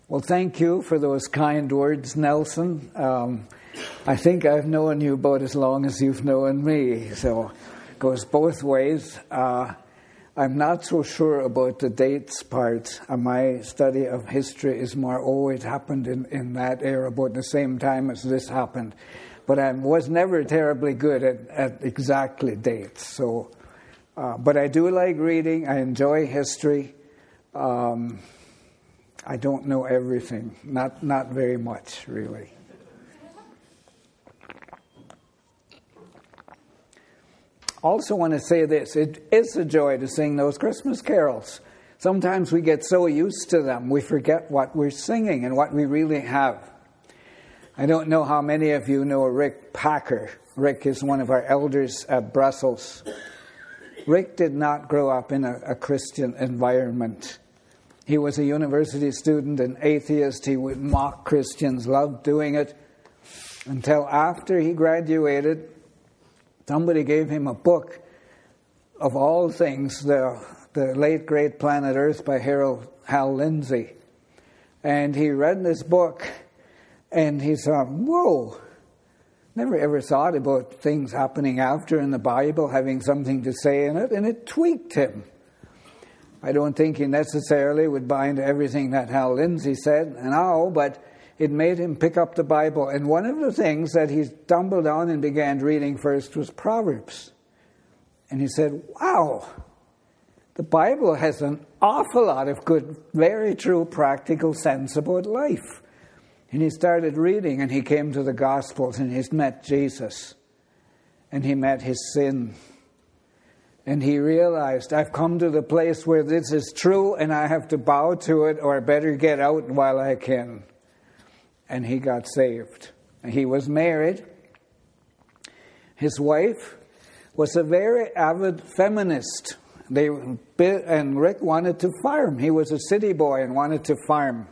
Well, thank you for those kind words, Nelson. I think I've known you about as long as you've known me, so it goes both ways. I'm not so sure about the dates part. My study of history is more, it happened in that era about the same time as this happened. But I was never terribly good at exactly dates. So, but I do like reading. I enjoy history. I don't know everything, not very much, really. Also want to say this, it is a joy to sing those Christmas carols. Sometimes we get so used to them, we forget what we're singing and what we really have. I don't know how many of you know Rick Packer. Rick is one of our elders at Brussels. Rick did not grow up in a Christian environment. He was a university student, an atheist. He would mock Christians, loved doing it. Until after he graduated, somebody gave him a book of all things, the late great Planet Earth by Hal Lindsey. And he read this book and he thought, whoa, never ever thought about things happening after in the Bible, having something to say in it, and it tweaked him. I don't think he necessarily would buy into everything that Hal Lindsey said now, but it made him pick up the Bible. And one of the things that he stumbled on and began reading first was Proverbs. And he said, wow, the Bible has an awful lot of good, very true, practical sense about life. And he started reading, and he came to the Gospels, and he met Jesus. And he met his sin. And he realized, I've come to the place where this is true and I have to bow to it or better get out while I can. And he got saved. He was married. His wife was a very avid feminist. And Rick wanted to farm. He was a city boy and wanted to farm.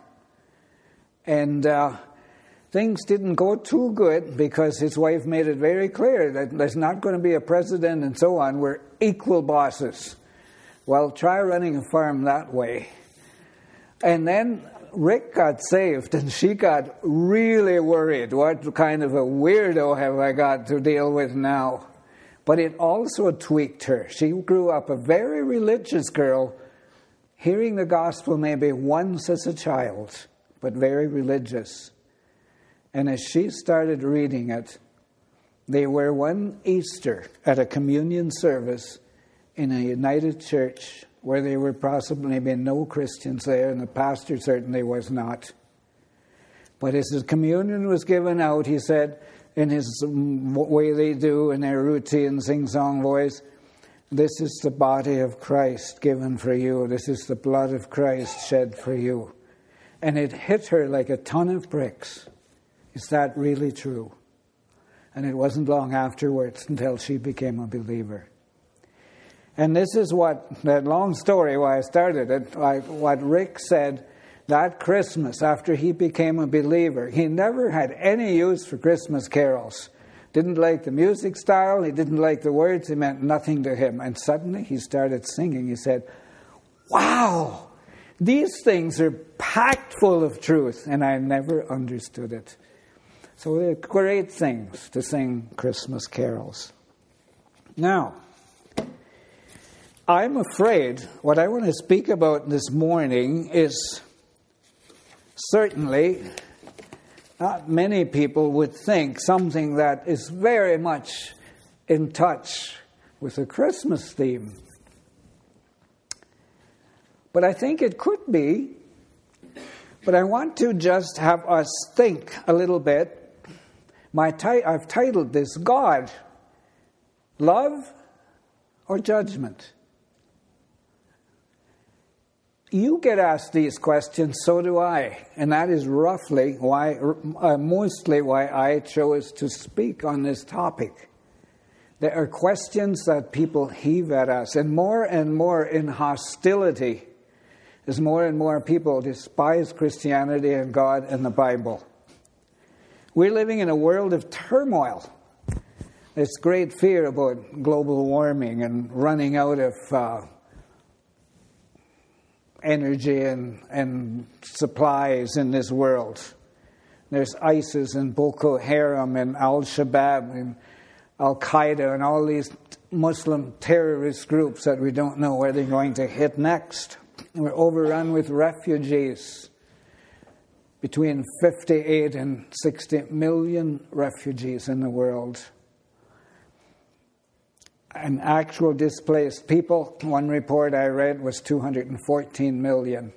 And things didn't go too good because his wife made it very clear that there's not going to be a president and so on. We're equal bosses. Well, try running a farm that way. And then Rick got saved and she got really worried. What kind of a weirdo have I got to deal with now? But it also tweaked her. She grew up a very religious girl, hearing the gospel maybe once as a child, but very religious. And as she started reading it, they were one Easter at a communion service in a United Church where there were possibly maybe no Christians there, and the pastor certainly was not. But as the communion was given out, he said, in his way they do in their routine sing-song voice, this is the body of Christ given for you. This is the blood of Christ shed for you. And it hit her like a ton of bricks. Is that really true? And it wasn't long afterwards until she became a believer. And this is that long story why I started it, what Rick said that Christmas after he became a believer. He never had any use for Christmas carols. Didn't like the music style, he didn't like the words, they meant nothing to him. And suddenly he started singing. He said, wow, these things are packed full of truth, and I never understood it. So they're great things to sing Christmas carols. Now, I'm afraid what I want to speak about this morning is certainly not many people would think something that is very much in touch with the Christmas theme. But I think it could be. But I want to just have us think a little bit. I've titled this, God, Love or Judgment? You get asked these questions, so do I. And that is roughly mostly why I chose to speak on this topic. There are questions that people heave at us, and more in hostility as more and more people despise Christianity and God and the Bible. We're living in a world of turmoil. There's great fear about global warming and running out of energy and supplies in this world. There's ISIS and Boko Haram and Al-Shabaab and Al-Qaeda and all these Muslim terrorist groups that we don't know where they're going to hit next. We're overrun with refugees. Between 58 and 60 million refugees in the world. And actual displaced people, one report I read was 214 million.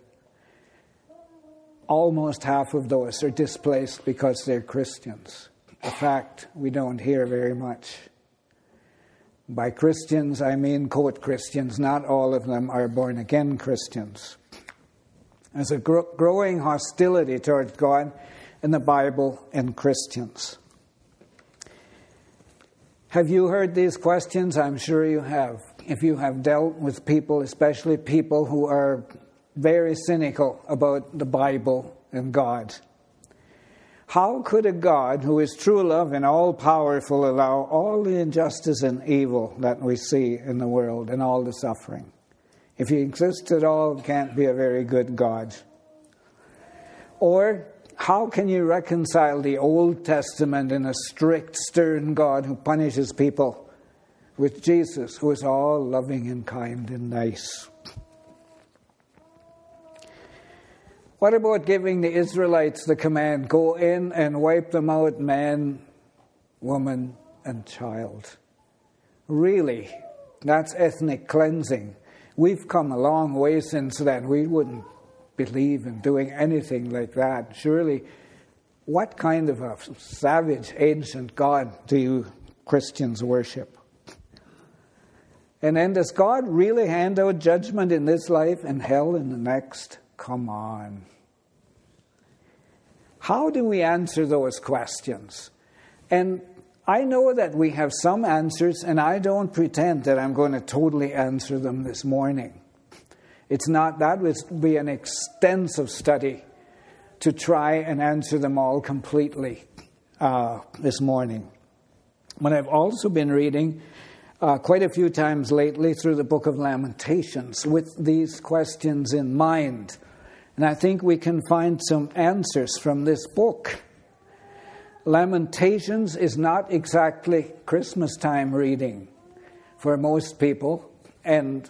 Almost half of those are displaced because they're Christians. A fact we don't hear very much. By Christians, I mean, quote, Christians. Not all of them are born-again Christians. There's a growing hostility towards God in the Bible and Christians. Have you heard these questions? I'm sure you have. If you have dealt with people, especially people who are very cynical about the Bible and God. How could a God who is true love and all-powerful allow all the injustice and evil that we see in the world and all the suffering? If he exists at all, it can't be a very good God. Or how can you reconcile the Old Testament and a strict, stern God who punishes people with Jesus, who is all loving and kind and nice? What about giving the Israelites the command, go in and wipe them out, man, woman, and child? Really? That's ethnic cleansing. We've come a long way since then. We wouldn't believe in doing anything like that. Surely, what kind of a savage, ancient God do you Christians worship? And then does God really hand out judgment in this life and hell in the next? Come on. How do we answer those questions? And I know that we have some answers, and I don't pretend that I'm going to totally answer them this morning. It's not, that would be an extensive study to try and answer them all completely this morning. But I've also been reading quite a few times lately through the book of Lamentations with these questions in mind. And I think we can find some answers from this book. Lamentations is not exactly Christmas time reading for most people, and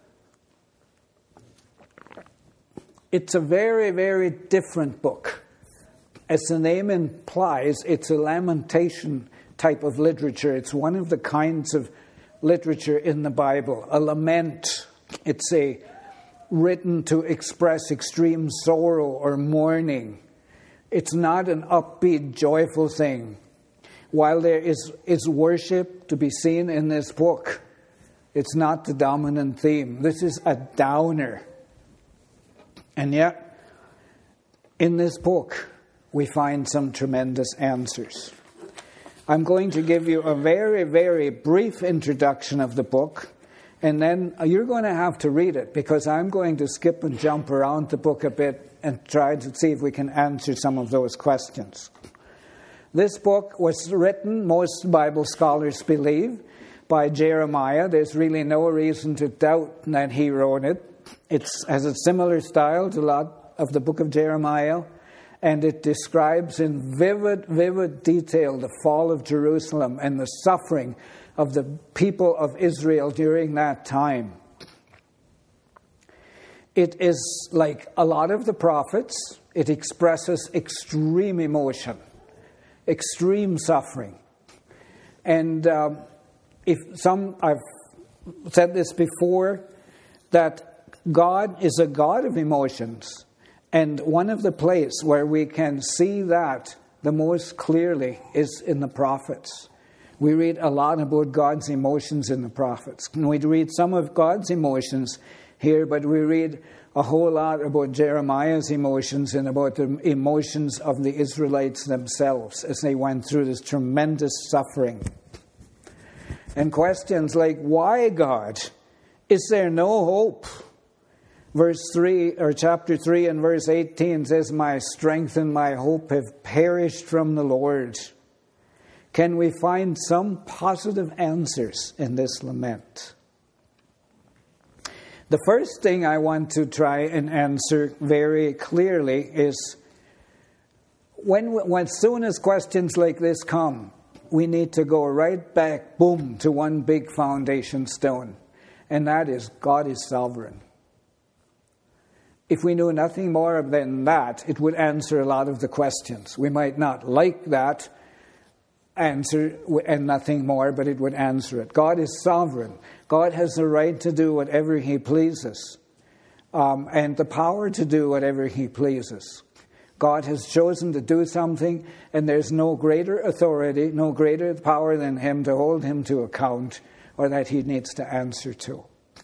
it's a very, very different book. As the name implies, it's a lamentation type of literature. It's one of the kinds of literature in the Bible, a lament. It's written to express extreme sorrow or mourning. It's not an upbeat, joyful thing. While there is worship to be seen in this book, it's not the dominant theme. This is a downer. And yet, in this book, we find some tremendous answers. I'm going to give you a very, very brief introduction of the book, and then you're going to have to read it, because I'm going to skip and jump around the book a bit and try to see if we can answer some of those questions. This book was written, most Bible scholars believe, by Jeremiah. There's really no reason to doubt that he wrote it. It has a similar style to a lot of the book of Jeremiah, and it describes in vivid detail the fall of Jerusalem and the suffering of the people of Israel during that time. It is like a lot of the prophets. It expresses extreme emotion, extreme suffering. And I've said this before, that God is a God of emotions. And one of the places where we can see that the most clearly is in the prophets. We read a lot about God's emotions in the prophets. And we read some of God's emotions here, but we read a whole lot about Jeremiah's emotions and about the emotions of the Israelites themselves as they went through this tremendous suffering. And questions like, why, God? Is there no hope? Chapter 3 and verse 18 says, my strength and my hope have perished from the Lord. Can we find some positive answers in this lament? The first thing I want to try and answer very clearly is as soon as questions like this come, we need to go right back, boom, to one big foundation stone. And that is, God is sovereign. If we knew nothing more than that, it would answer a lot of the questions. We might not like that answer and nothing more, but it would answer it. God is sovereign. God has the right to do whatever He pleases, and the power to do whatever He pleases. God has chosen to do something, and there's no greater authority, no greater power than Him to hold Him to account or that He needs to answer to.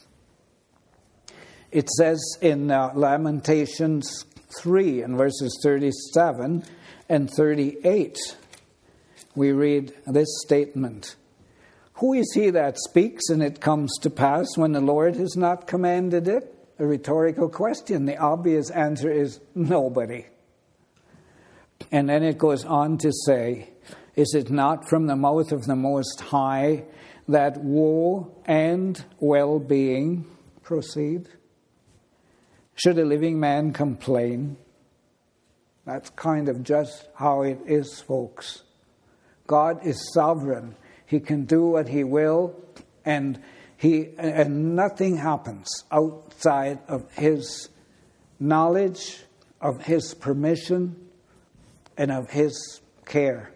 It says in Lamentations 3 and verses 37 and 38, we read this statement: "Who is he that speaks and it comes to pass when the Lord has not commanded it?" A rhetorical question. The obvious answer is nobody. And then it goes on to say, "Is it not from the mouth of the Most High that woe and well-being proceed? Should a living man complain?" That's kind of just how it is, folks. God is sovereign. He can do what He will, and nothing happens outside of His knowledge, of His permission, and of His care.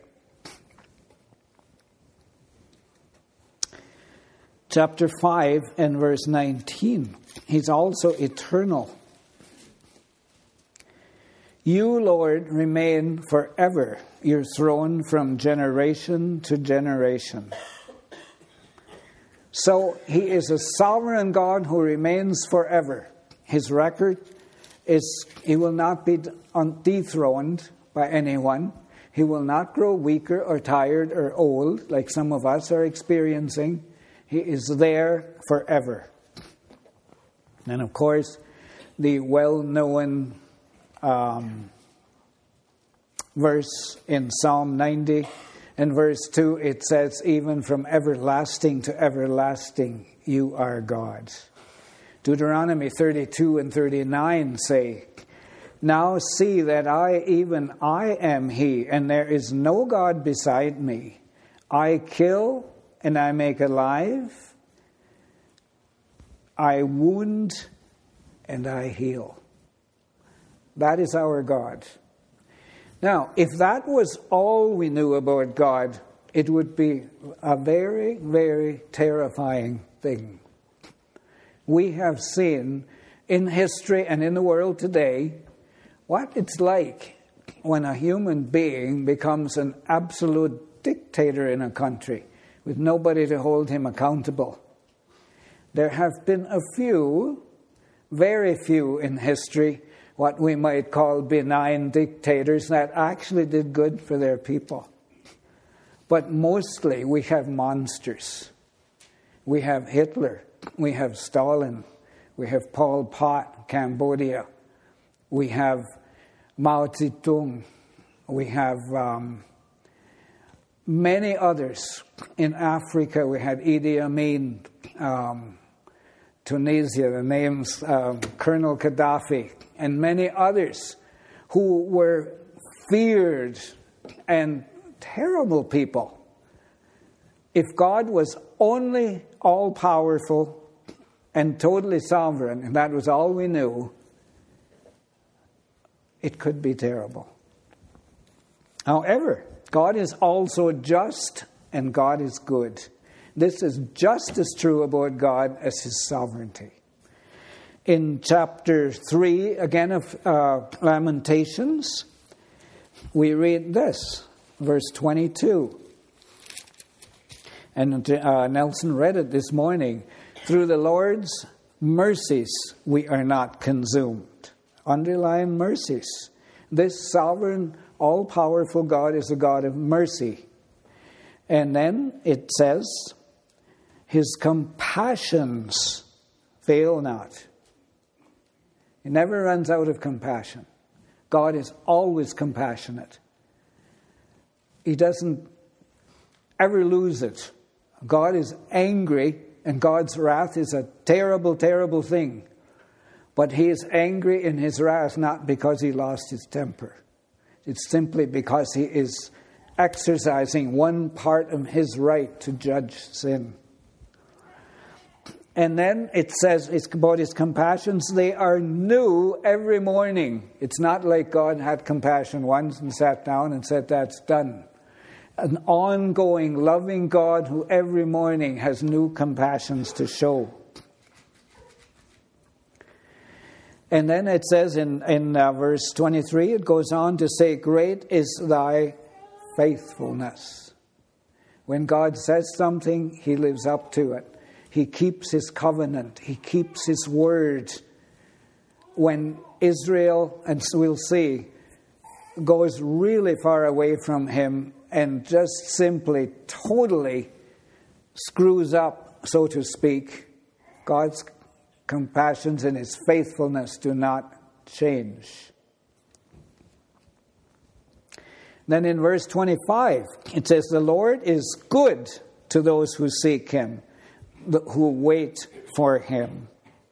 Chapter 5 and verse 19. He's also eternal. "You, Lord, remain forever, your throne from generation to generation." So He is a sovereign God who remains forever. His record is He will not be dethroned by anyone. He will not grow weaker or tired or old like some of us are experiencing. He is there forever. And of course, the well-known verse in Psalm 90 and verse 2, it says, "Even from everlasting to everlasting, you are God." Deuteronomy 32 and 39 say, "Now see that I am He, and there is no God beside me. I kill and I make alive. I wound and I heal." That is our God. Now, if that was all we knew about God, it would be a very, very terrifying thing. We have seen in history and in the world today what it's like when a human being becomes an absolute dictator in a country with nobody to hold him accountable. There have been a few, very few in history, what we might call benign dictators that actually did good for their people. But mostly we have monsters. We have Hitler. We have Stalin. We have Pol Pot, Cambodia. We have Mao Zedong. We have many others. In Africa, we had Idi Amin. Tunisia, the names Colonel Gaddafi, and many others who were feared and terrible people. If God was only all-powerful and totally sovereign, and that was all we knew, it could be terrible. However, God is also just and God is good. This is just as true about God as His sovereignty. In chapter 3, again of Lamentations, we read this, verse 22. And Nelson read it this morning. "Through the Lord's mercies we are not consumed." Underline mercies. This sovereign, all-powerful God is a God of mercy. And then it says, "His compassions fail not." He never runs out of compassion. God is always compassionate. He doesn't ever lose it. God is angry, And God's wrath is a terrible, terrible thing. But he is angry in his wrath not because he lost his temper. It's simply because he is exercising one part of his right to judge sin. And then it says it's about his compassions. They are new every morning. It's not like God had compassion once and sat down and said, that's done. An ongoing, loving God who every morning has new compassions to show. And then it says in verse 23, it goes on to say, great is thy faithfulness. When God says something, he lives up to it. He keeps his covenant. He keeps his word. When Israel, and so we'll see, goes really far away from him and just simply, totally screws up, so to speak, God's compassions and his faithfulness do not change. Then in verse 25, it says, the Lord is good to those who seek him, who wait for him.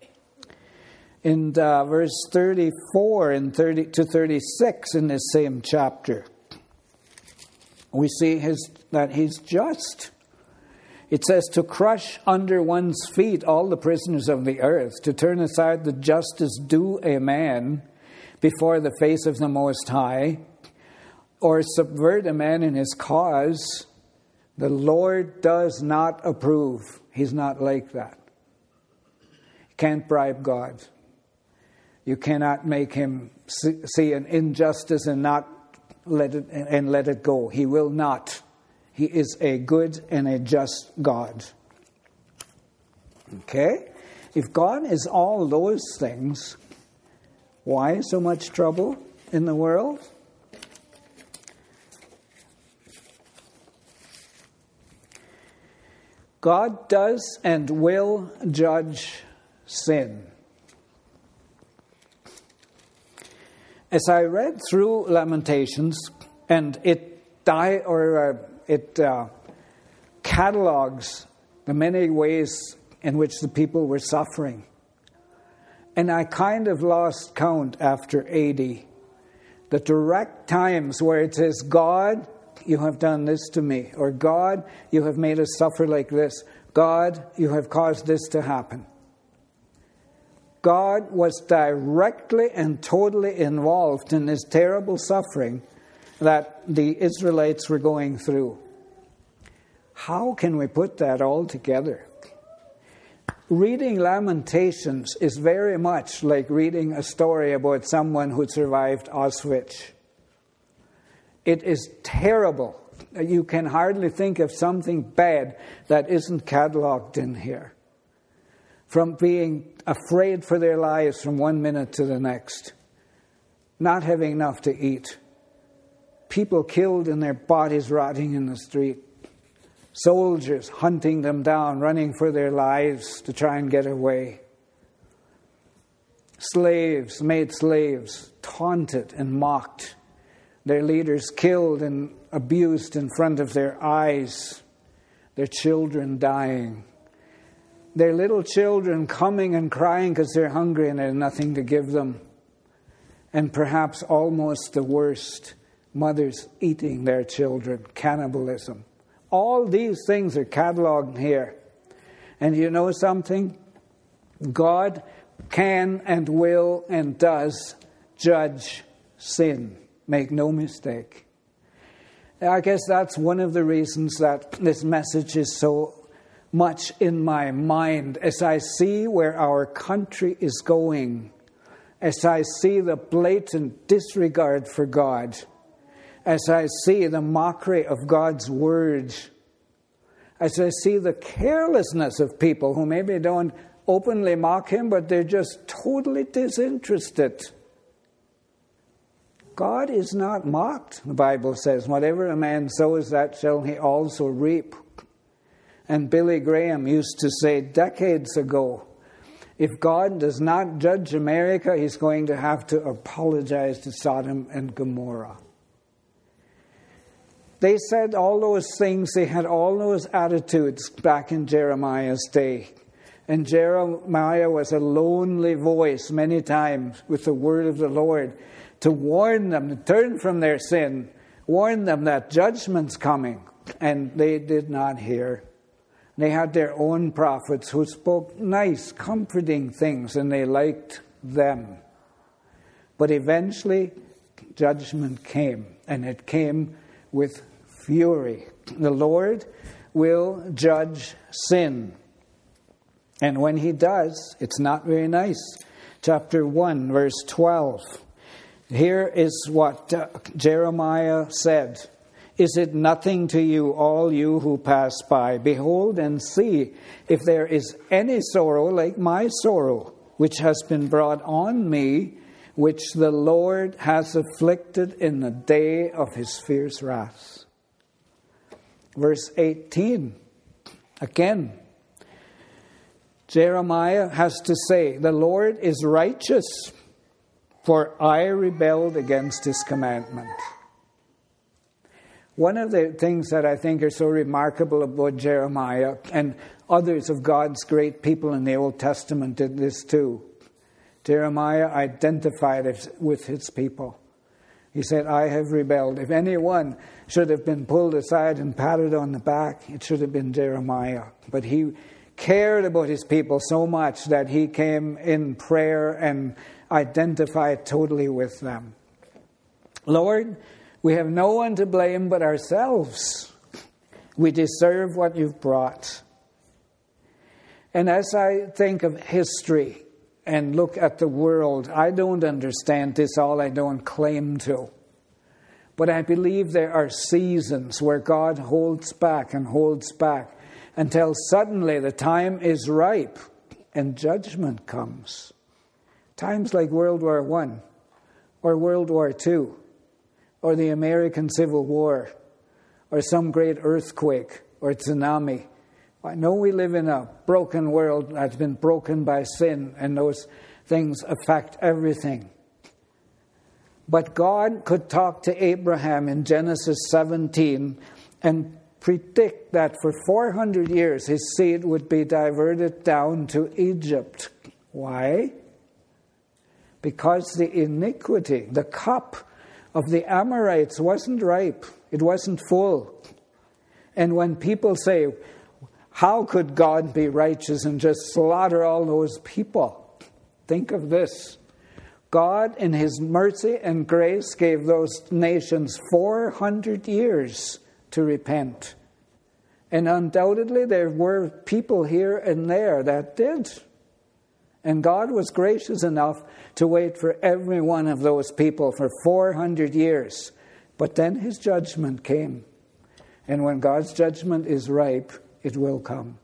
In verse 34 and 30 to 36 in this same chapter, we see that he's just. It says, to crush under one's feet all the prisoners of the earth, to turn aside the justice due a man before the face of the Most High, or subvert a man in his cause, the Lord does not approve. He's not like that. You can't bribe God. You cannot make him see an injustice and not let it go. He will not. He is a good and a just God. Okay? If God is all those things, why so much trouble in the world? God does and will judge sin. As I read through Lamentations, and it catalogs the many ways in which the people were suffering. And I kind of lost count after 80. The direct times where it says, God, you have done this to me. Or God, you have made us suffer like this. God, you have caused this to happen. God was directly and totally involved in this terrible suffering that the Israelites were going through. How can we put that all together? Reading Lamentations is very much like reading a story about someone who survived Auschwitz. It is terrible. You can hardly think of something bad that isn't catalogued in here. From being afraid for their lives from one minute to the next, not having enough to eat, people killed and their bodies rotting in the street, soldiers hunting them down, running for their lives to try and get away, slaves, made slaves, taunted and mocked, their leaders killed and abused in front of their eyes, their children dying, their little children coming and crying because they're hungry and there's nothing to give them, and perhaps almost the worst, mothers eating their children, cannibalism. All these things are catalogued here. And you know something? God can and will and does judge sin. Make no mistake. I guess that's one of the reasons that this message is so much in my mind as I see where our country is going, as I see the blatant disregard for God, as I see the mockery of God's word, as I see the carelessness of people who maybe don't openly mock him, but they're just totally disinterested. God is not mocked, the Bible says. Whatever a man sows, that shall he also reap. And Billy Graham used to say decades ago, if God does not judge America, he's going to have to apologize to Sodom and Gomorrah. They said all those things, they had all those attitudes back in Jeremiah's day. And Jeremiah was a lonely voice many times with the word of the Lord to warn them to turn from their sin, warn them that judgment's coming. And they did not hear. They had their own prophets who spoke nice, comforting things, and they liked them. But eventually, judgment came, and it came with fury. The Lord will judge sin. And when he does, it's not very nice. Chapter 1, verse 12. Here is what Jeremiah said. Is it nothing to you, all you who pass by? Behold and see if there is any sorrow like my sorrow, which has been brought on me, which the Lord has afflicted in the day of his fierce wrath. Verse 18. Again, Jeremiah has to say, the Lord is righteous, for I rebelled against his commandment. One of the things that I think are so remarkable about Jeremiah, and others of God's great people in the Old Testament did this too. Jeremiah identified with his people. He said, I have rebelled. If anyone should have been pulled aside and patted on the back, it should have been Jeremiah. But he cared about his people so much that he came in prayer and identified totally with them. Lord, we have no one to blame but ourselves. We deserve what you've brought. And as I think of history and look at the world, I don't understand this all. I don't claim to. But I believe there are seasons where God holds back until suddenly the time is ripe and judgment comes. Times like World War I or World War II or the American Civil War or some great earthquake or tsunami. I know we live in a broken world that's been broken by sin, and those things affect everything. But God could talk to Abraham in Genesis 17 and predict that for 400 years his seed would be diverted down to Egypt. Why? Because the iniquity, the cup of the Amorites wasn't ripe. It wasn't full. And when people say, how could God be righteous and just slaughter all those people? Think of this. God, in his mercy and grace, gave those nations 400 years to repent. And undoubtedly there were people here and there that did. And God was gracious enough to wait for every one of those people for 400 years. But then his judgment came. And when God's judgment is ripe, it will come.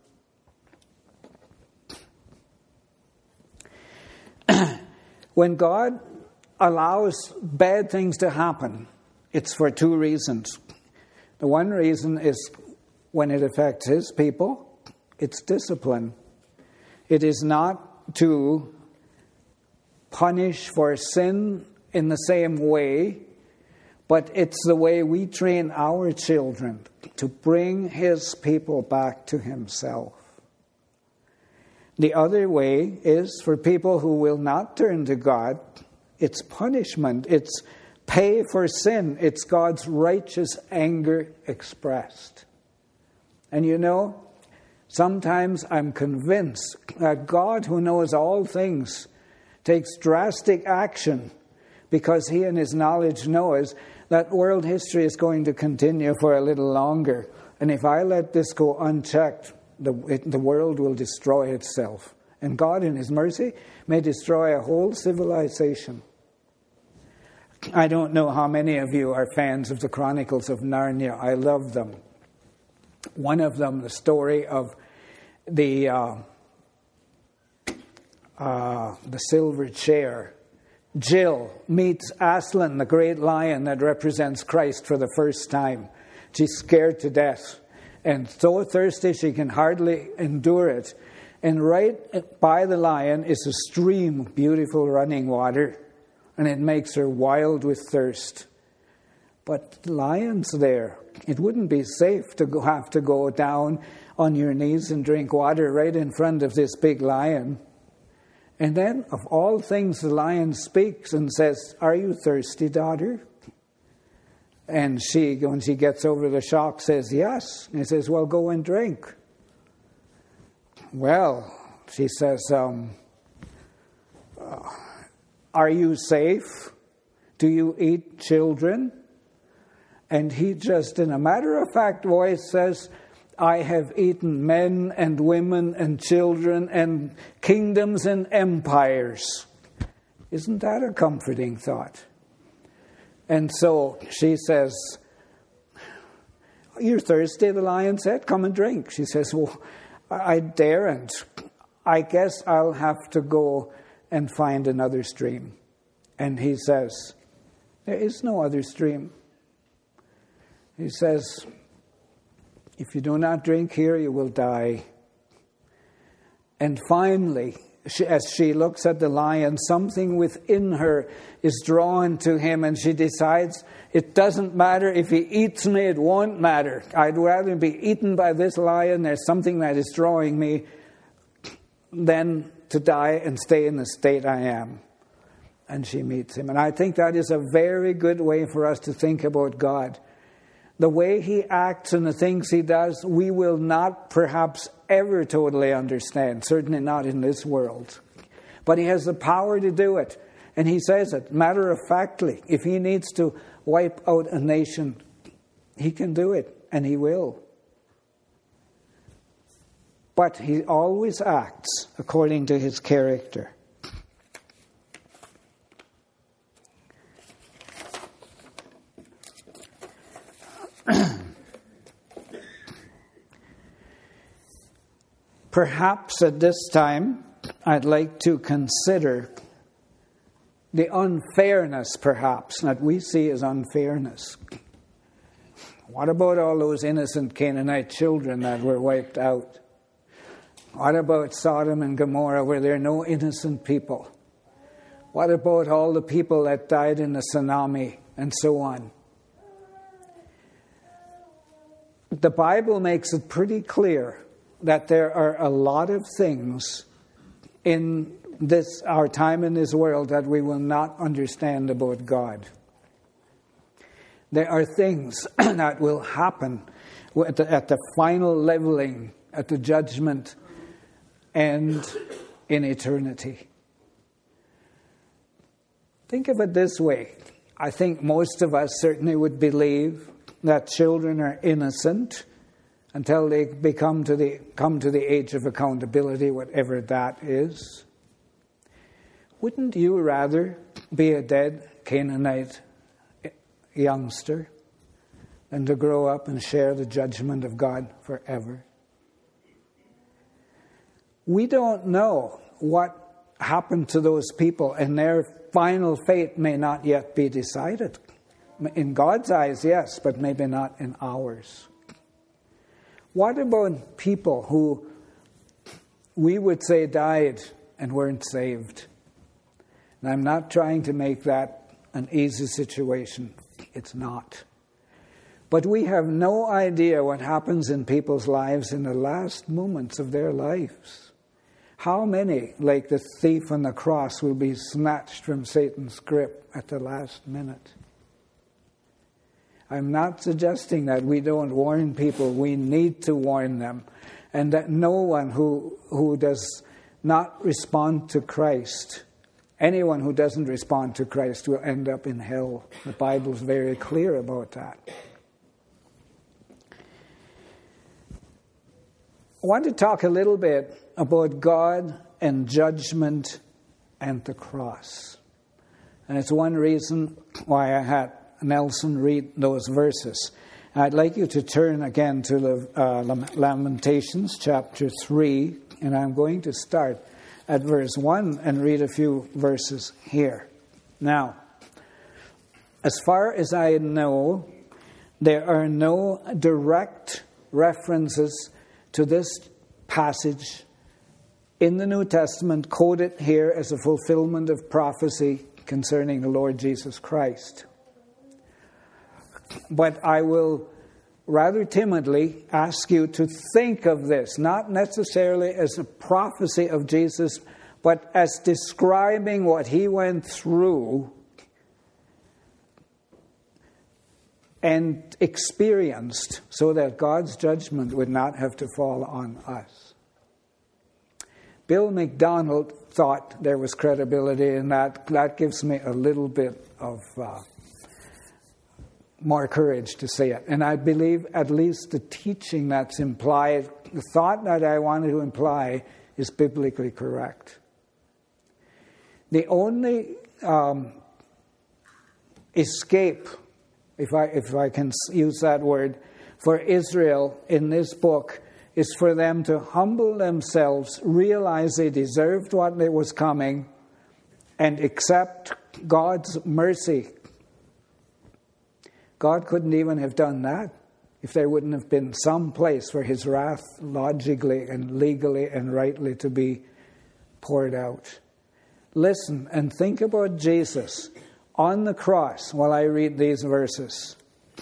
When God allows bad things to happen, it's for two reasons. The one reason is when it affects his people, it's discipline. It is not to punish for sin in the same way, but it's the way we train our children to bring his people back to himself. The other way is for people who will not turn to God. It's punishment. It's pay for sin. It's God's righteous anger expressed. And you know, sometimes I'm convinced that God, who knows all things, takes drastic action because he in his knowledge knows that world history is going to continue for a little longer. And if I let this go unchecked, the world will destroy itself. And God, in his mercy, may destroy a whole civilization. I don't know how many of you are fans of the Chronicles of Narnia. I love them. One of them, the story of the silver chair. Jill meets Aslan, the great lion that represents Christ for the first time. She's scared to death and so thirsty she can hardly endure it. And right by the lion is a stream of beautiful running water, and it makes her wild with thirst. But the lion's there. It wouldn't be safe to have to go down on your knees and drink water right in front of this big lion. And then, of all things, the lion speaks and says, "Are you thirsty, daughter?" And she, when she gets over the shock, says, "Yes." And he says, "Well, go and drink." Well, she says, "Are you safe? Do you eat children?" And he just, in a matter-of-fact voice, says, "I have eaten men and women and children and kingdoms and empires." Isn't that a comforting thought? And so she says, "You're thirsty," the lion said. "Come and drink." She says, "Well, I daren't. I guess I'll have to go and find another stream." And he says, "There is no other stream." He says, "If you do not drink here, you will die." And finally, as she looks at the lion, something within her is drawn to him, and she decides, it doesn't matter if he eats me, it won't matter. I'd rather be eaten by this lion. There's something that is drawing me than to die and stay in the state I am. And she meets him. And I think that is a very good way for us to think about God. The way he acts and the things he does, we will not perhaps ever totally understand, certainly not in this world. But he has the power to do it. And he says it matter-of-factly. If he needs to wipe out a nation, he can do it, and he will. But he always acts according to his character. Perhaps at this time, I'd like to consider the unfairness, perhaps, that we see as unfairness. What about all those innocent Canaanite children that were wiped out? What about Sodom and Gomorrah? Were there no innocent people? What about all the people that died in the tsunami and so on? The Bible makes it pretty clear that there are a lot of things in our time in this world that we will not understand about God. There are things that will happen at the final leveling, at the judgment, and in eternity. Think of it this way. I think most of us certainly would believe that children are innocent until they come to the age of accountability, whatever that is. Wouldn't you rather be a dead Canaanite youngster than to grow up and share the judgment of God forever? We don't know what happened to those people, and their final fate may not yet be decided. In God's eyes, yes, but maybe not in ours. What about people who we would say died and weren't saved? And I'm not trying to make that an easy situation. It's not. But we have no idea what happens in people's lives in the last moments of their lives. How many, like the thief on the cross, will be snatched from Satan's grip at the last minute? I'm not suggesting that we don't warn people. We need to warn them. And that no one who does not respond to Christ, anyone who doesn't respond to Christ will end up in hell. The Bible's very clear about that. I want to talk a little bit about God and judgment and the cross. And it's one reason why I had Nelson read those verses. I'd like you to turn again to Lamentations chapter 3, and I'm going to start at verse 1 and read a few verses here. Now, as far as I know, there are no direct references to this passage in the New Testament quoted here as a fulfillment of prophecy concerning the Lord Jesus Christ. but I will rather timidly ask you to think of this, not necessarily as a prophecy of Jesus, but as describing what he went through and experienced so that God's judgment would not have to fall on us. Bill MacDonald thought there was credibility in that. That gives me a little bit of more courage to say it. And I believe at least the teaching that's implied, the thought that I wanted to imply, is biblically correct. The only escape, if I can use that word, for Israel in this book is for them to humble themselves, realize they deserved what was coming, and accept God's mercy. God couldn't even have done that if there wouldn't have been some place for his wrath logically and legally and rightly to be poured out. Listen and think about Jesus on the cross while I read these verses.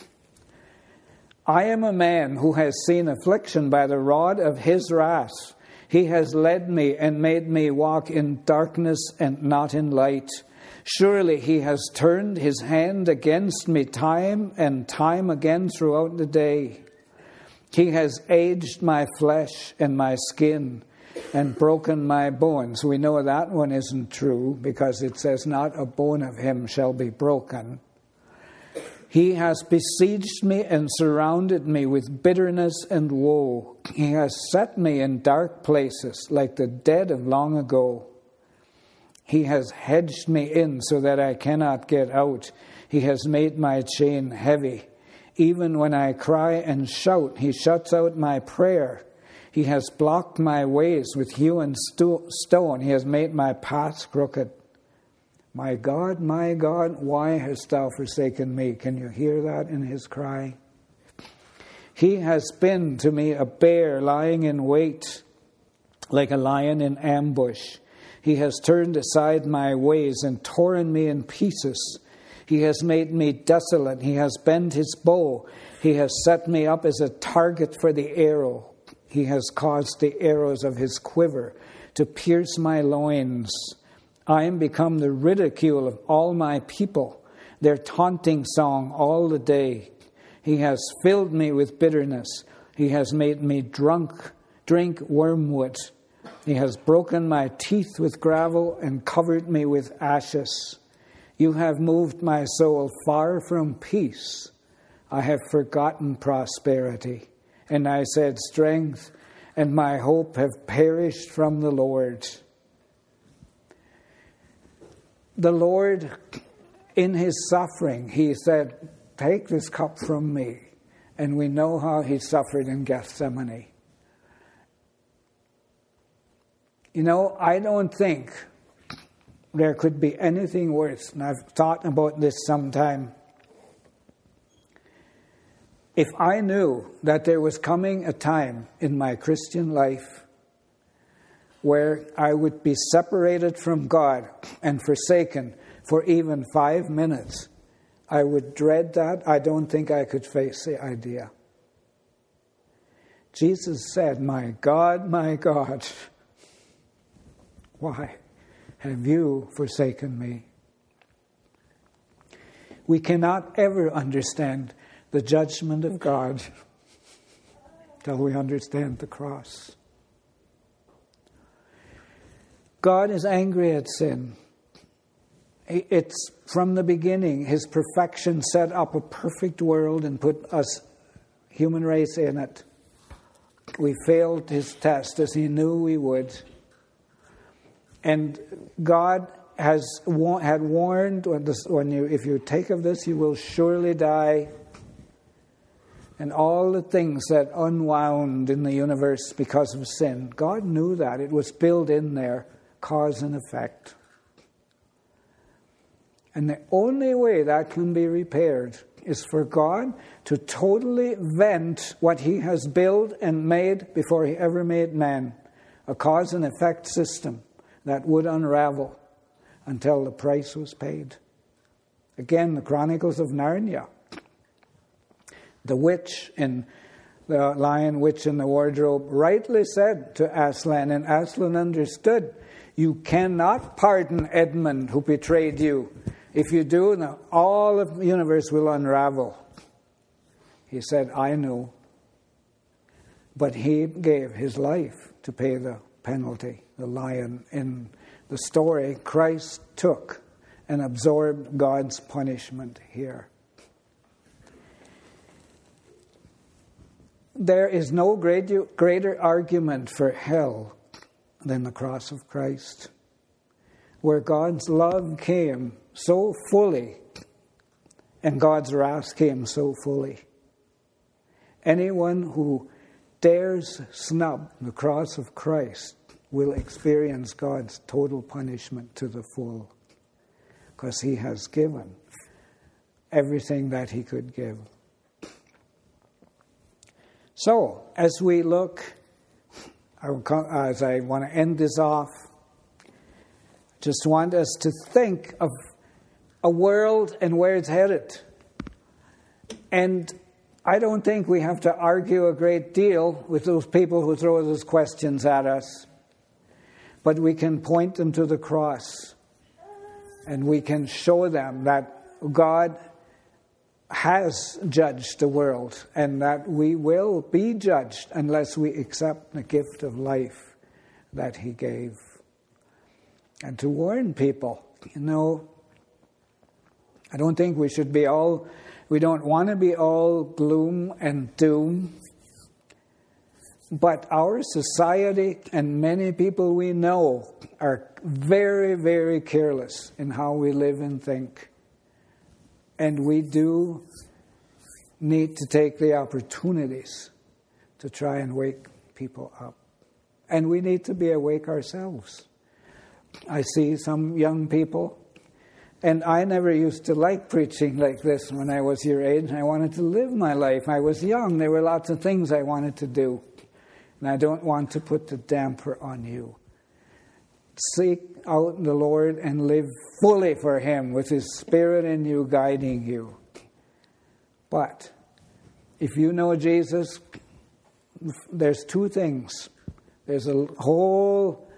I am a man who has seen affliction by the rod of his wrath. He has led me and made me walk in darkness and not in light. Surely he has turned his hand against me time and time again throughout the day. He has aged my flesh and my skin and broken my bones. We know that one isn't true because it says not a bone of him shall be broken. He has besieged me and surrounded me with bitterness and woe. He has set me in dark places like the dead of long ago. He has hedged me in so that I cannot get out. He has made my chain heavy. Even when I cry and shout, he shuts out my prayer. He has blocked my ways with hewn stone. He has made my paths crooked. My God, why hast thou forsaken me? Can you hear that in his cry? He has been to me a bear lying in wait, like a lion in ambush. He has turned aside my ways and torn me in pieces. He has made me desolate. He has bent his bow. He has set me up as a target for the arrow. He has caused the arrows of his quiver to pierce my loins. I am become the ridicule of all my people, their taunting song all the day. He has filled me with bitterness. He has made me drink wormwood. He has broken my teeth with gravel and covered me with ashes. You have moved my soul far from peace. I have forgotten prosperity. And I said, strength and my hope have perished from the Lord. The Lord, in his suffering, he said, take this cup from me. And we know how he suffered in Gethsemane. You know, I don't think there could be anything worse, and I've thought about this sometime. If I knew that there was coming a time in my Christian life where I would be separated from God and forsaken for even 5 minutes, I would dread that. I don't think I could face the idea. Jesus said, my God, why have you forsaken me? We cannot ever understand the judgment of God till we understand the cross. God is angry at sin. It's from the beginning, his perfection set up a perfect world and put us, human race, in it. We failed his test as he knew we would. And God had warned, if you take of this, you will surely die. And all the things that unwound in the universe because of sin. God knew that. It was built in there, cause and effect. And the only way that can be repaired is for God to totally vent what he has built and made before he ever made man. A cause and effect system that would unravel until the price was paid. Again, the Chronicles of Narnia. The witch in The Lion, Witch, and the Wardrobe rightly said to Aslan, and Aslan understood, you cannot pardon Edmund who betrayed you. If you do, now all of the universe will unravel. He said, I know. But he gave his life to pay the penalty. The lion in the story, Christ took and absorbed God's punishment here. There is no greater argument for hell than the cross of Christ, where God's love came so fully and God's wrath came so fully. Anyone who dares snub the cross of Christ will experience God's total punishment to the full, because he has given everything that he could give. So, as we look, as I want to end this off, just want us to think of a world and where it's headed. And I don't think we have to argue a great deal with those people who throw those questions at us. But we can point them to the cross. And we can show them that God has judged the world. And that we will be judged unless we accept the gift of life that he gave. And to warn people, I don't think we don't want to be all gloom and doom. But our society and many people we know are very, very careless in how we live and think. And we do need to take the opportunities to try and wake people up. And we need to be awake ourselves. I see some young people, and I never used to like preaching like this when I was your age. I wanted to live my life. I was young. There were lots of things I wanted to do. And I don't want to put the damper on you. Seek out the Lord and live fully for him with his Spirit in you, guiding you. But if you know Jesus, there's two things. There's a whole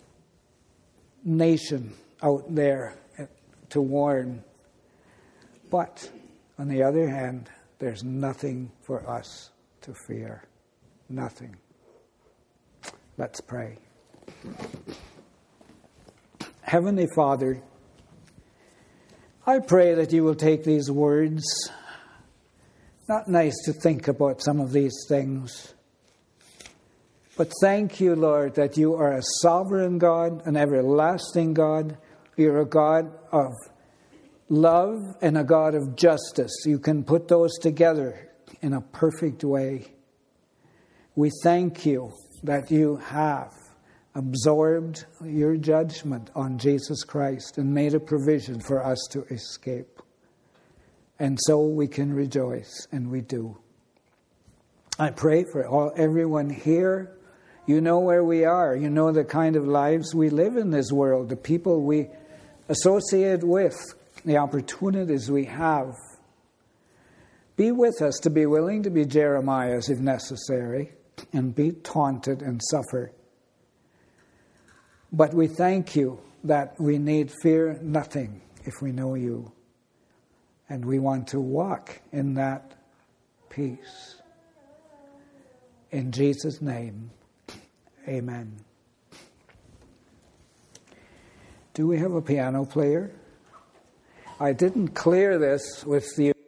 nation out there to warn. But on the other hand, there's nothing for us to fear. Nothing. Let's pray. Heavenly Father, I pray that you will take these words. Not nice to think about some of these things. But thank you, Lord, that you are a sovereign God, an everlasting God. You're a God of love and a God of justice. You can put those together in a perfect way. We thank you that you have absorbed your judgment on Jesus Christ and made a provision for us to escape. And so we can rejoice, and we do. I pray for everyone here. You know where we are. You know the kind of lives we live in this world, the people we associate with, the opportunities we have. Be with us to be willing to be Jeremiahs if necessary, and be taunted and suffer. But we thank you that we need fear nothing if we know you. And we want to walk in that peace. In Jesus' name, amen. Do we have a piano player? I didn't clear this with the